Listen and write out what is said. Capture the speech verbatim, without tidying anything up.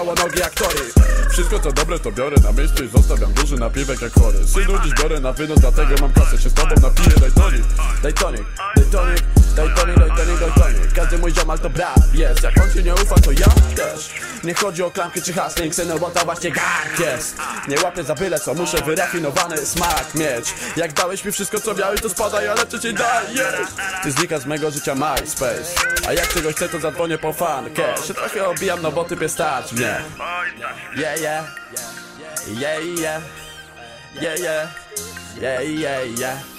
nogi jak tory. Wszystko co dobre to biorę na miejscu i zostawiam duży napiwek jak chory. Synu dziś biorę na wynos, dlatego mam kasę, się z tobą napiję. Daj tonik, daj tonik, daj tonik, daj tonik, daj tonik, daj tonik. Każdy mój ziomal to brat, jest. Jak on ci nie ufa to ja też. Nie chodzi o klamki czy hustling, synu, bo to właśnie gang jest. Nie łapię za byle co, muszę wyrafinowany smak mieć. Jak dałeś mi wszystko co miałeś to spadaj, ale czy ci dajesz? Ty znika z mego życia MySpace. A jak czegoś chcę to zadzwonię po fankę. Się trochę obijam, no bo typie stać mnie. Yeah, yeah, yeah, yeah, yeah, yeah, yeah, yeah, yeah.